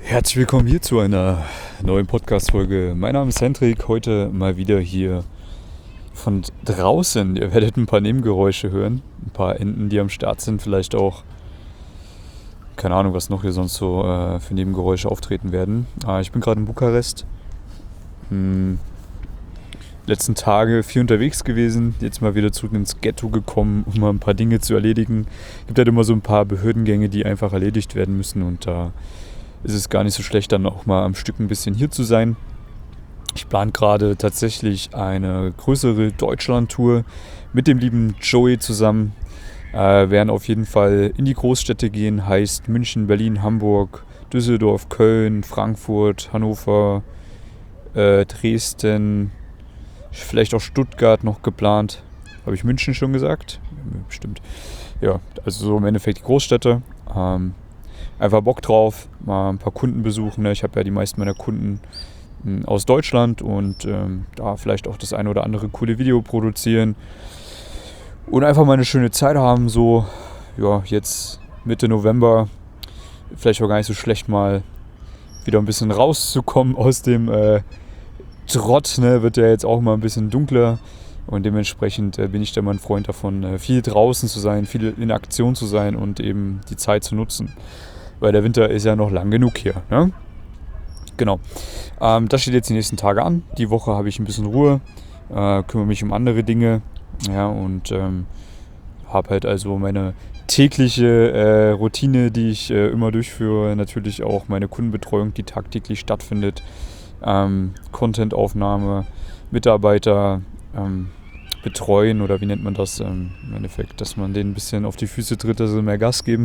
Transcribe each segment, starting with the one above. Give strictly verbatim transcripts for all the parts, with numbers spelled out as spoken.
Herzlich willkommen hier zu einer neuen Podcast-Folge. Mein Name ist Hendrik, heute mal wieder hier von draußen. Ihr werdet ein paar Nebengeräusche hören, ein paar Enten, die am Start sind, vielleicht auch, keine Ahnung, was noch hier sonst so äh, für Nebengeräusche auftreten werden. Äh, ich bin gerade in Bukarest, hm, letzten Tage viel unterwegs gewesen, jetzt mal wieder zurück ins Ghetto gekommen, um mal ein paar Dinge zu erledigen. Es gibt halt immer so ein paar Behördengänge, die einfach erledigt werden müssen, und da ist es gar nicht so schlecht, dann auch mal am Stück ein bisschen hier zu sein. Ich plane gerade tatsächlich eine größere Deutschland-Tour mit dem lieben Joey zusammen. Äh, werden auf jeden Fall in die Großstädte gehen, heißt München, Berlin, Hamburg, Düsseldorf, Köln, Frankfurt, Hannover, äh, Dresden, vielleicht auch Stuttgart noch geplant. Habe ich München schon gesagt? Bestimmt. Ja, also so im Endeffekt die Großstädte. Ähm, Einfach Bock drauf, mal ein paar Kunden besuchen. Ich habe ja die meisten meiner Kunden aus Deutschland und ähm, da vielleicht auch das eine oder andere coole Video produzieren und einfach mal eine schöne Zeit haben. So, ja, jetzt Mitte November, vielleicht auch gar nicht so schlecht, mal wieder ein bisschen rauszukommen aus dem äh, Trott. Ne? Wird ja jetzt auch mal ein bisschen dunkler und dementsprechend äh, bin ich da mal ein Freund davon, äh, viel draußen zu sein, viel in Aktion zu sein und eben die Zeit zu nutzen. Weil der Winter ist ja noch lang genug hier. Ne? Genau. Ähm, das steht jetzt die nächsten Tage an. Die Woche habe ich ein bisschen Ruhe, äh, kümmere mich um andere Dinge. Ja, und ähm, habe halt also meine tägliche äh, Routine, die ich äh, immer durchführe. Natürlich auch meine Kundenbetreuung, die tagtäglich stattfindet. Ähm, Content-Aufnahme, Mitarbeiter ähm, betreuen, oder wie nennt man das ähm, im Endeffekt, dass man denen ein bisschen auf die Füße tritt, dass sie mehr Gas geben.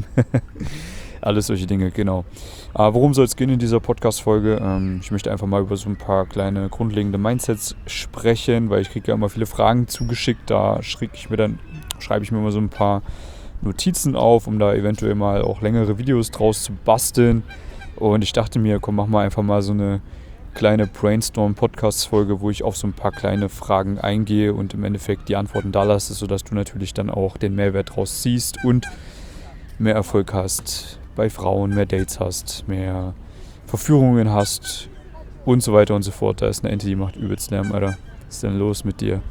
Alles solche Dinge, genau. Aber worum soll es gehen in dieser Podcast-Folge? Ähm, ich möchte einfach mal über so ein paar kleine grundlegende Mindsets sprechen, weil ich kriege ja immer viele Fragen zugeschickt. Da schreibe ich mir dann, schreibe ich mir immer so ein paar Notizen auf, um da eventuell mal auch längere Videos draus zu basteln. Und ich dachte mir, komm, mach mal einfach mal so eine kleine Brainstorm-Podcast-Folge, wo ich auf so ein paar kleine Fragen eingehe und im Endeffekt die Antworten da lasse, sodass du natürlich dann auch den Mehrwert draus ziehst und mehr Erfolg hast bei Frauen, mehr Dates hast, mehr Verführungen hast und so weiter und so fort. Da ist eine Ente, die macht übelst Lärm, Alter. Was ist denn los mit dir?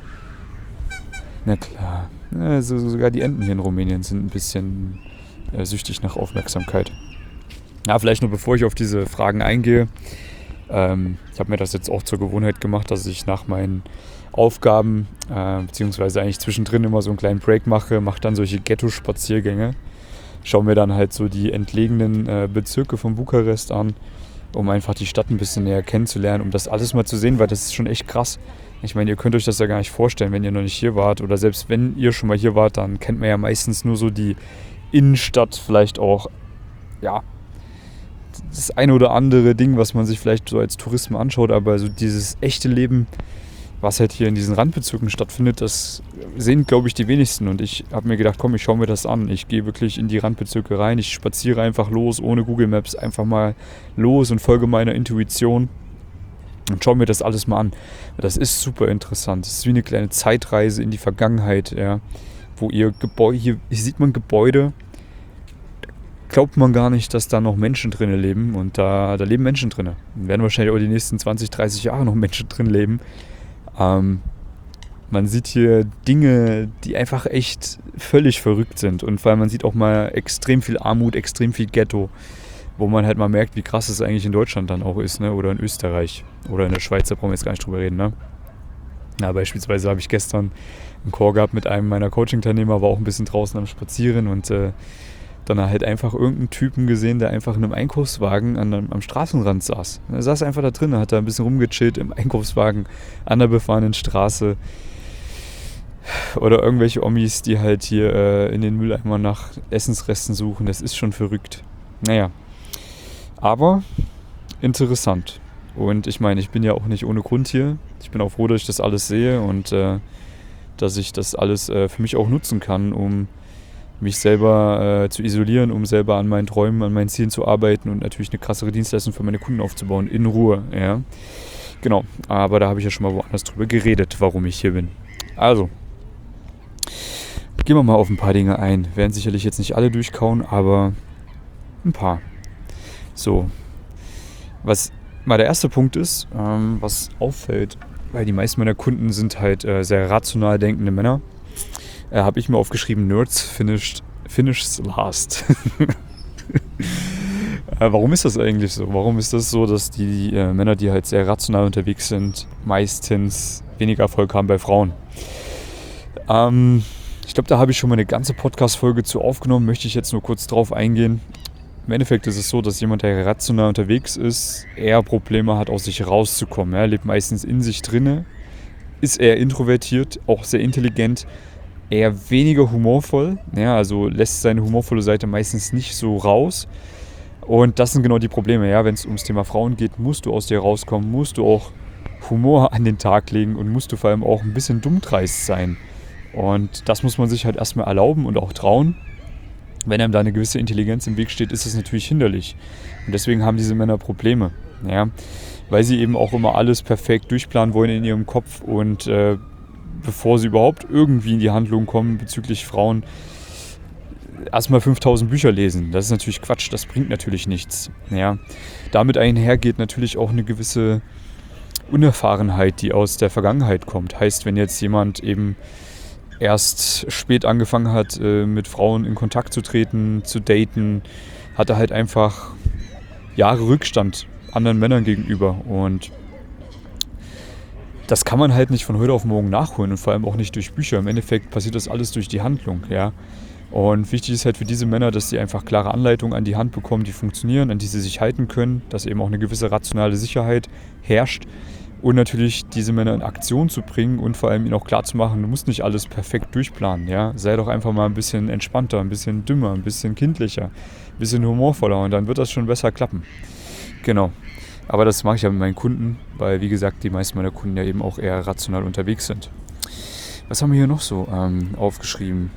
Na klar. Also sogar die Enten hier in Rumänien sind ein bisschen äh, süchtig nach Aufmerksamkeit. Ja, vielleicht nur bevor ich auf diese Fragen eingehe. Ähm, ich habe mir das jetzt auch zur Gewohnheit gemacht, dass ich nach meinen Aufgaben, äh, beziehungsweise eigentlich zwischendrin immer so einen kleinen Break mache, mache dann solche Ghetto-Spaziergänge. Schaue mir dann halt so die entlegenen äh, Bezirke von Bukarest an, um einfach die Stadt ein bisschen näher kennenzulernen, um das alles mal zu sehen, weil das ist schon echt krass. Ich meine, ihr könnt euch das ja gar nicht vorstellen, wenn ihr noch nicht hier wart, oder selbst wenn ihr schon mal hier wart, dann kennt man ja meistens nur so die Innenstadt, vielleicht auch, ja, das eine oder andere Ding, was man sich vielleicht so als Tourist mal anschaut, aber so dieses echte Leben, was halt hier in diesen Randbezirken stattfindet, das sehen, glaube ich, die wenigsten. Und ich habe mir gedacht, komm, ich schaue mir das an. Ich gehe wirklich in die Randbezirke rein. Ich spaziere einfach los, ohne Google Maps, einfach mal los und folge meiner Intuition und schaue mir das alles mal an. Das ist super interessant. Das ist wie eine kleine Zeitreise in die Vergangenheit, ja, wo ihr Gebäude, hier, hier sieht man Gebäude, glaubt man gar nicht, dass da noch Menschen drin leben. Und da, da leben Menschen drin. Da werden wahrscheinlich auch die nächsten zwanzig, dreißig Jahre noch Menschen drin leben. Ähm, man sieht hier Dinge, die einfach echt völlig verrückt sind, und vor allem man sieht auch mal extrem viel Armut, extrem viel Ghetto, wo man halt mal merkt, wie krass es eigentlich in Deutschland dann auch ist, ne? Oder in Österreich oder in der Schweiz, da brauchen wir jetzt gar nicht drüber reden. Ne? Ja, beispielsweise habe ich gestern einen Call gehabt mit einem meiner Coaching-Teilnehmer, war auch ein bisschen draußen am Spazieren, und äh, dann halt einfach irgendeinen Typen gesehen, der einfach in einem Einkaufswagen an einem, am Straßenrand saß. Er saß einfach da drin, hat da ein bisschen rumgechillt im Einkaufswagen an der befahrenen Straße. Oder irgendwelche Omis, die halt hier äh, in den Mülleimer nach Essensresten suchen. Das ist schon verrückt. Naja, aber interessant. Und ich meine, ich bin ja auch nicht ohne Grund hier. Ich bin auch froh, dass ich das alles sehe und äh, dass ich das alles äh, für mich auch nutzen kann, um mich selber äh, zu isolieren, um selber an meinen Träumen, an meinen Zielen zu arbeiten und natürlich eine krassere Dienstleistung für meine Kunden aufzubauen, in Ruhe. Ja. Genau, aber da habe ich ja schon mal woanders drüber geredet, warum ich hier bin. Also, gehen wir mal auf ein paar Dinge ein. Werden sicherlich jetzt nicht alle durchkauen, aber ein paar. So, Was mal der erste Punkt ist, ähm, was auffällt, weil die meisten meiner Kunden sind halt äh, sehr rational denkende Männer, äh, habe ich mir aufgeschrieben, Nerds finished, finishes last. äh, warum ist das eigentlich so? Warum ist das so, dass die äh, Männer, die halt sehr rational unterwegs sind, meistens weniger Erfolg haben bei Frauen? Ähm, ich glaube, da habe ich schon mal eine ganze Podcast-Folge zu aufgenommen, möchte ich jetzt nur kurz drauf eingehen. Im Endeffekt ist es so, dass jemand, der rational unterwegs ist, eher Probleme hat, aus sich rauszukommen. Er lebt meistens in sich drinne, ist eher introvertiert, auch sehr intelligent, eher weniger humorvoll. Ja, also lässt seine humorvolle Seite meistens nicht so raus. Und das sind genau die Probleme. Ja, wenn es ums Thema Frauen geht, musst du aus dir rauskommen, musst du auch Humor an den Tag legen und musst du vor allem auch ein bisschen dummdreist sein. Und das muss man sich halt erstmal erlauben und auch trauen. Wenn einem da eine gewisse Intelligenz im Weg steht, ist das natürlich hinderlich. Und deswegen haben diese Männer Probleme. Ja? Weil sie eben auch immer alles perfekt durchplanen wollen in ihrem Kopf. Und äh, bevor sie überhaupt irgendwie in die Handlung kommen bezüglich Frauen, erstmal fünftausend Bücher lesen. Das ist natürlich Quatsch, das bringt natürlich nichts. Ja? Damit einhergeht natürlich auch eine gewisse Unerfahrenheit, die aus der Vergangenheit kommt. Heißt, wenn jetzt jemand eben erst spät angefangen hat, mit Frauen in Kontakt zu treten, zu daten, hat er halt einfach Jahre Rückstand anderen Männern gegenüber. Und das kann man halt nicht von heute auf morgen nachholen und vor allem auch nicht durch Bücher. Im Endeffekt passiert das alles durch die Handlung. Ja? Und wichtig ist halt für diese Männer, dass sie einfach klare Anleitungen an die Hand bekommen, die funktionieren, an die sie sich halten können, dass eben auch eine gewisse rationale Sicherheit herrscht. Und natürlich diese Männer in Aktion zu bringen und vor allem ihnen auch klar zu machen, du musst nicht alles perfekt durchplanen. Ja? Sei doch einfach mal ein bisschen entspannter, ein bisschen dümmer, ein bisschen kindlicher, ein bisschen humorvoller und dann wird das schon besser klappen. Genau. Aber das mache ich ja mit meinen Kunden, weil wie gesagt, die meisten meiner Kunden ja eben auch eher rational unterwegs sind. Was haben wir hier noch so ähm, aufgeschrieben?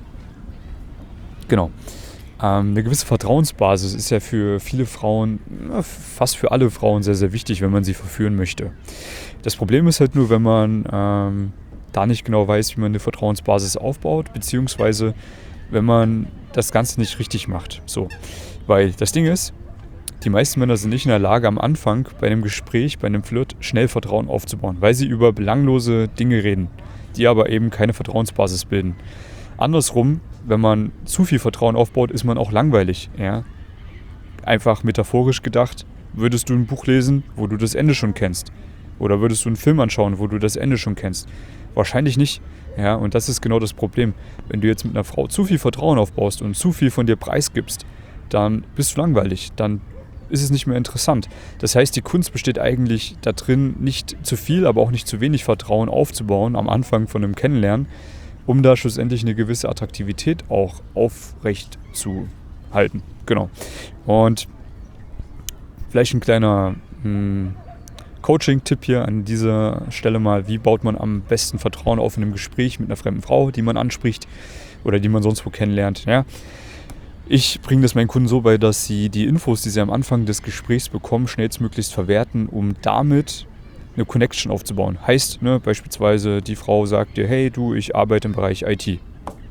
Genau. Ähm, eine gewisse Vertrauensbasis ist ja für viele Frauen, fast für alle Frauen sehr, sehr wichtig, wenn man sie verführen möchte. Das Problem ist halt nur, wenn man ähm, da nicht genau weiß, wie man eine Vertrauensbasis aufbaut, beziehungsweise wenn man das Ganze nicht richtig macht. So. Weil das Ding ist, die meisten Männer sind nicht in der Lage, am Anfang bei einem Gespräch, bei einem Flirt, schnell Vertrauen aufzubauen, weil sie über belanglose Dinge reden, die aber eben keine Vertrauensbasis bilden. Andersrum, wenn man zu viel Vertrauen aufbaut, ist man auch langweilig. Ja? Einfach metaphorisch gedacht, würdest du ein Buch lesen, wo du das Ende schon kennst? Oder würdest du einen Film anschauen, wo du das Ende schon kennst? Wahrscheinlich nicht. Ja? Und das ist genau das Problem. Wenn du jetzt mit einer Frau zu viel Vertrauen aufbaust und zu viel von dir preisgibst, dann bist du langweilig. Dann ist es nicht mehr interessant. Das heißt, die Kunst besteht eigentlich darin, nicht zu viel, aber auch nicht zu wenig Vertrauen aufzubauen am Anfang von einem Kennenlernen, um da schlussendlich eine gewisse Attraktivität auch aufrecht zu halten. Genau. Und vielleicht ein kleiner mh, Coaching-Tipp hier an dieser Stelle mal, wie baut man am besten Vertrauen auf in einem Gespräch mit einer fremden Frau, die man anspricht oder die man sonst wo kennenlernt. Ja? Ich bringe das meinen Kunden so bei, dass sie die Infos, die sie am Anfang des Gesprächs bekommen, schnellstmöglichst verwerten, um damit eine Connection aufzubauen. Heißt, ne, beispielsweise die Frau sagt dir, hey du, ich arbeite im Bereich I T.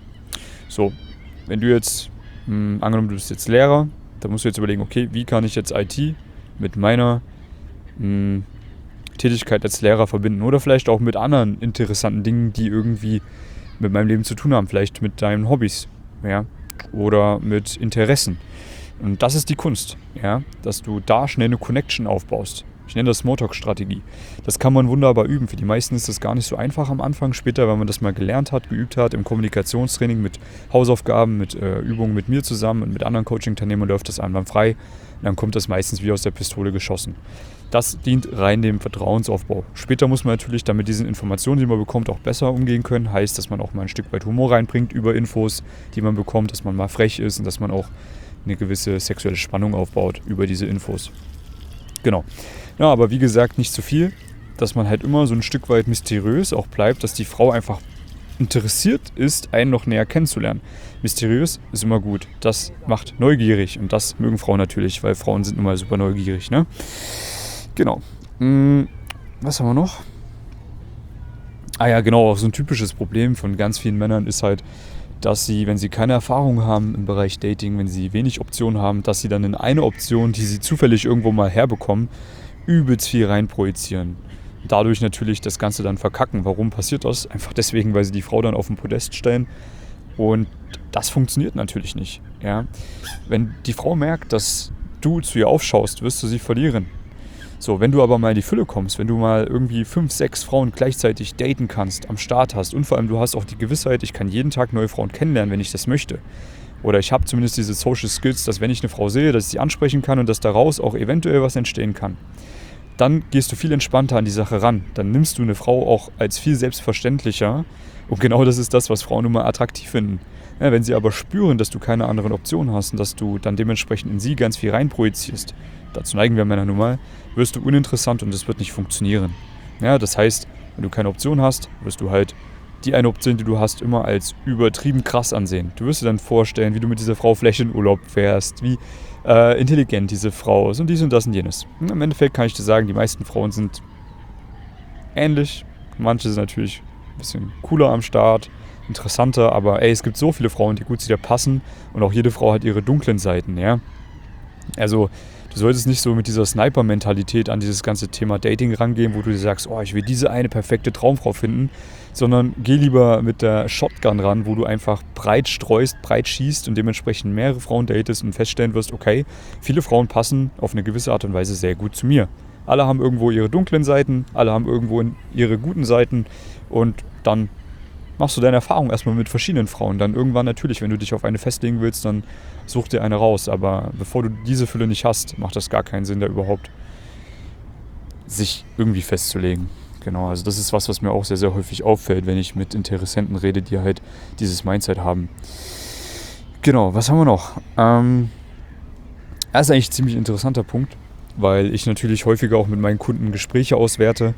So, wenn du jetzt, mh, angenommen du bist jetzt Lehrer, dann musst du jetzt überlegen, okay, wie kann ich jetzt I T mit meiner mh, Tätigkeit als Lehrer verbinden oder vielleicht auch mit anderen interessanten Dingen, die irgendwie mit meinem Leben zu tun haben, vielleicht mit deinen Hobbys, ja, oder mit Interessen. Und das ist die Kunst, ja, dass du da schnell eine Connection aufbaust. Ich nenne das Smalltalk-Strategie. Das kann man wunderbar üben. Für die meisten ist das gar nicht so einfach am Anfang. Später, wenn man das mal gelernt hat, geübt hat, im Kommunikationstraining mit Hausaufgaben, mit äh, Übungen mit mir zusammen und mit anderen Coaching-Teilnehmern läuft das einwandfrei. Und dann kommt das meistens wie aus der Pistole geschossen. Das dient rein dem Vertrauensaufbau. Später muss man natürlich dann mit diesen Informationen, die man bekommt, auch besser umgehen können. Heißt, dass man auch mal ein Stück weit Humor reinbringt über Infos, die man bekommt, dass man mal frech ist und dass man auch eine gewisse sexuelle Spannung aufbaut über diese Infos. Genau. Ja, aber wie gesagt, nicht zu viel, dass man halt immer so ein Stück weit mysteriös auch bleibt, dass die Frau einfach interessiert ist, einen noch näher kennenzulernen. Mysteriös ist immer gut. Das macht neugierig und das mögen Frauen natürlich, weil Frauen sind nun mal super neugierig, ne? Genau. Hm, was haben wir noch? Ah ja, genau, auch so ein typisches Problem von ganz vielen Männern ist halt, dass sie, wenn sie keine Erfahrung haben im Bereich Dating, wenn sie wenig Optionen haben, dass sie dann in eine Option, die sie zufällig irgendwo mal herbekommen, übelst viel reinprojizieren. Dadurch natürlich das Ganze dann verkacken. Warum passiert das? Einfach deswegen, weil sie die Frau dann auf den Podest stellen. Und das funktioniert natürlich nicht. Ja? Wenn die Frau merkt, dass du zu ihr aufschaust, wirst du sie verlieren. So, wenn du aber mal in die Fülle kommst, wenn du mal irgendwie fünf, sechs Frauen gleichzeitig daten kannst, am Start hast und vor allem du hast auch die Gewissheit, ich kann jeden Tag neue Frauen kennenlernen, wenn ich das möchte. Oder ich habe zumindest diese Social Skills, dass wenn ich eine Frau sehe, dass ich sie ansprechen kann und dass daraus auch eventuell was entstehen kann. Dann gehst du viel entspannter an die Sache ran. Dann nimmst du eine Frau auch als viel selbstverständlicher. Und genau das ist das, was Frauen immer attraktiv finden. Ja, wenn sie aber spüren, dass du keine anderen Optionen hast und dass du dann dementsprechend in sie ganz viel reinprojizierst, dazu neigen wir Männer nun mal, wirst du uninteressant und es wird nicht funktionieren. Ja, das heißt, wenn du keine Option hast, wirst du halt die eine Option, die du hast, immer als übertrieben krass ansehen. Du wirst dir dann vorstellen, wie du mit dieser Frau vielleicht in Urlaub fährst, wie äh, intelligent diese Frau ist und dies und das und jenes. Und im Endeffekt kann ich dir sagen, die meisten Frauen sind ähnlich. Manche sind natürlich ein bisschen cooler am Start, interessanter, aber ey, es gibt so viele Frauen, die gut zu dir passen und auch jede Frau hat ihre dunklen Seiten, ja. Also du solltest nicht so mit dieser Sniper-Mentalität an dieses ganze Thema Dating rangehen, wo du dir sagst, oh, ich will diese eine perfekte Traumfrau finden, sondern geh lieber mit der Shotgun ran, wo du einfach breit streust, breit schießt und dementsprechend mehrere Frauen datest und feststellen wirst, okay, viele Frauen passen auf eine gewisse Art und Weise sehr gut zu mir. Alle haben irgendwo ihre dunklen Seiten, alle haben irgendwo ihre guten Seiten und dann machst du deine Erfahrung erstmal mit verschiedenen Frauen. Dann irgendwann natürlich, wenn du dich auf eine festlegen willst, dann such dir eine raus. Aber bevor du diese Fülle nicht hast, macht das gar keinen Sinn, da überhaupt sich irgendwie festzulegen. Genau, also das ist was, was mir auch sehr, sehr häufig auffällt, wenn ich mit Interessenten rede, die halt dieses Mindset haben. Genau, was haben wir noch? Ähm, das ist eigentlich ein ziemlich interessanter Punkt, weil ich natürlich häufiger auch mit meinen Kunden Gespräche auswerte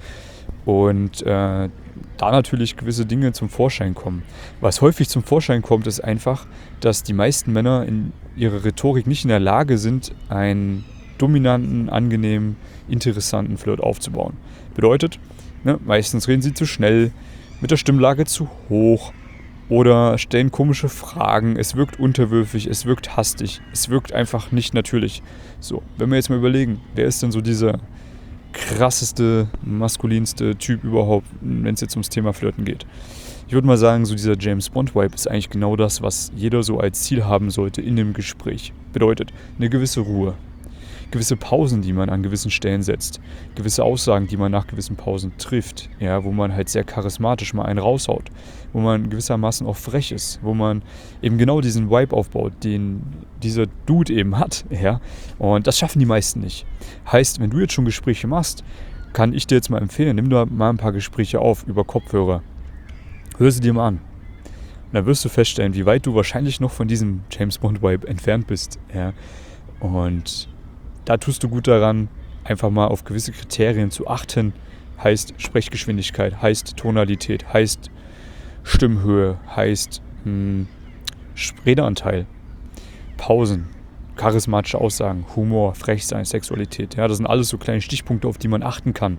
und äh, da natürlich gewisse Dinge zum Vorschein kommen. Was häufig zum Vorschein kommt, ist einfach, dass die meisten Männer in ihrer Rhetorik nicht in der Lage sind, einen dominanten, angenehmen, interessanten Flirt aufzubauen. Bedeutet, ne, meistens reden sie zu schnell, mit der Stimmlage zu hoch oder stellen komische Fragen. Es wirkt unterwürfig, es wirkt hastig, es wirkt einfach nicht natürlich. So, wenn wir jetzt mal überlegen, wer ist denn so dieser krasseste, maskulinste Typ überhaupt, wenn es jetzt ums Thema Flirten geht? Ich würde mal sagen, so dieser James-Bond-Vibe ist eigentlich genau das, was jeder so als Ziel haben sollte in dem Gespräch. Bedeutet, eine gewisse Ruhe, gewisse Pausen, die man an gewissen Stellen setzt, gewisse Aussagen, die man nach gewissen Pausen trifft, ja, wo man halt sehr charismatisch mal einen raushaut, wo man gewissermaßen auch frech ist, wo man eben genau diesen Vibe aufbaut, den dieser Dude eben hat, ja, und das schaffen die meisten nicht. Heißt, wenn du jetzt schon Gespräche machst, kann ich dir jetzt mal empfehlen, nimm dir mal ein paar Gespräche auf über Kopfhörer, hör sie dir mal an. Und dann wirst du feststellen, wie weit du wahrscheinlich noch von diesem James-Bond-Vibe entfernt bist, ja, und da tust du gut daran, einfach mal auf gewisse Kriterien zu achten. Heißt Sprechgeschwindigkeit, heißt Tonalität, heißt Stimmhöhe, heißt hm, Redeanteil, Pausen, charismatische Aussagen, Humor, Frechsein, Sexualität. Ja, das sind alles so kleine Stichpunkte, auf die man achten kann.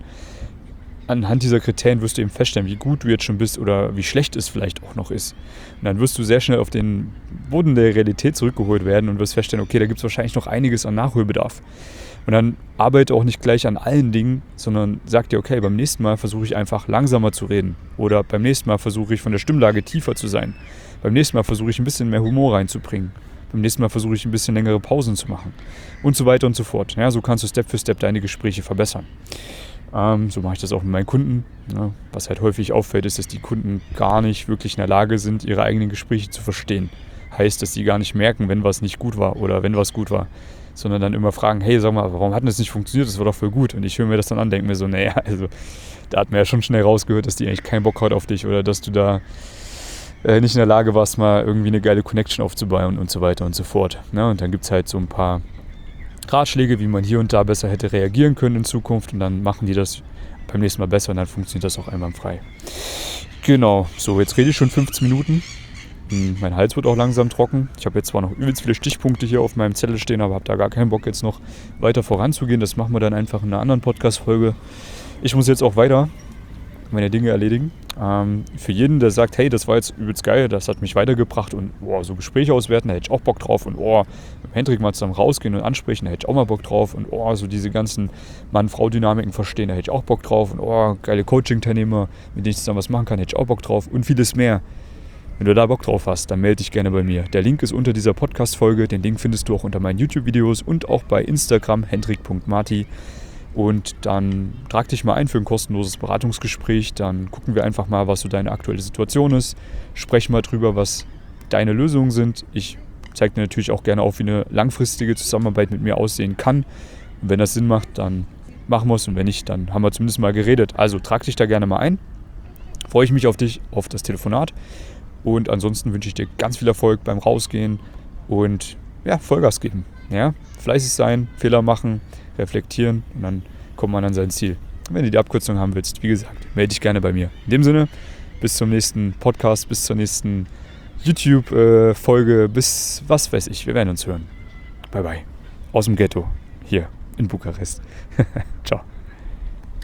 Anhand dieser Kriterien wirst du eben feststellen, wie gut du jetzt schon bist oder wie schlecht es vielleicht auch noch ist. Und dann wirst du sehr schnell auf den Boden der Realität zurückgeholt werden und wirst feststellen, okay, da gibt es wahrscheinlich noch einiges an Nachholbedarf. Und dann arbeite auch nicht gleich an allen Dingen, sondern sag dir, okay, beim nächsten Mal versuche ich einfach langsamer zu reden. Oder beim nächsten Mal versuche ich von der Stimmlage tiefer zu sein. Beim nächsten Mal versuche ich ein bisschen mehr Humor reinzubringen. Beim nächsten Mal versuche ich ein bisschen längere Pausen zu machen. Und so weiter und so fort. Ja, so kannst du Step für Step deine Gespräche verbessern. Ähm, so mache ich das auch mit meinen Kunden. Ja, was halt häufig auffällt, ist, dass die Kunden gar nicht wirklich in der Lage sind, ihre eigenen Gespräche zu verstehen. Heißt, dass sie gar nicht merken, wenn was nicht gut war oder wenn was gut war. Sondern dann immer fragen, hey, sag mal, warum hat denn das nicht funktioniert? Das war doch voll gut. Und ich höre mir das dann an, denke mir so, naja, also da hat man ja schon schnell rausgehört, dass die eigentlich keinen Bock hat auf dich oder dass du da äh, nicht in der Lage warst, mal irgendwie eine geile Connection aufzubauen und so weiter und so fort. Ja, und dann gibt es halt so ein paar Ratschläge, wie man hier und da besser hätte reagieren können in Zukunft und dann machen die das beim nächsten Mal besser und dann funktioniert das auch einwandfrei. Genau, so jetzt rede ich schon fünfzehn Minuten. Mein Hals wird auch langsam trocken. Ich habe jetzt zwar noch übelst viele Stichpunkte hier auf meinem Zettel stehen, aber habe da gar keinen Bock jetzt noch weiter voranzugehen. Das machen wir dann einfach in einer anderen Podcast-Folge. Ich muss jetzt auch weiter. meine Dinge erledigen. Ähm, für jeden, der sagt, hey, das war jetzt übelst geil, das hat mich weitergebracht und oh, so Gespräche auswerten, da hätte ich auch Bock drauf und oh, mit Hendrik mal zusammen rausgehen und ansprechen, da hätte ich auch mal Bock drauf und oh, so diese ganzen Mann-Frau-Dynamiken verstehen, da hätte ich auch Bock drauf und oh, geile Coaching-Teilnehmer, mit denen ich zusammen was machen kann, hätte ich auch Bock drauf und vieles mehr. Wenn du da Bock drauf hast, dann melde dich gerne bei mir. Der Link ist unter dieser Podcast-Folge, den Link findest du auch unter meinen YouTube-Videos und auch bei Instagram hendrik punkt marti. Und dann trag dich mal ein für ein kostenloses Beratungsgespräch. Dann gucken wir einfach mal, was so deine aktuelle Situation ist. Sprechen mal drüber, was deine Lösungen sind. Ich zeige dir natürlich auch gerne auf, wie eine langfristige Zusammenarbeit mit mir aussehen kann. Und wenn das Sinn macht, dann machen wir es. Und wenn nicht, dann haben wir zumindest mal geredet. Also trag dich da gerne mal ein. Freue ich mich auf dich, auf das Telefonat. Und ansonsten wünsche ich dir ganz viel Erfolg beim Rausgehen und ja, Vollgas geben. Ja? Fleißig sein, Fehler machen, reflektieren und dann kommt man an sein Ziel. Wenn du die Abkürzung haben willst, wie gesagt, melde dich gerne bei mir. In dem Sinne, bis zum nächsten Podcast, bis zur nächsten YouTube-Folge, bis was weiß ich, wir werden uns hören. Bye bye. Aus dem Ghetto, hier in Bukarest. Ciao.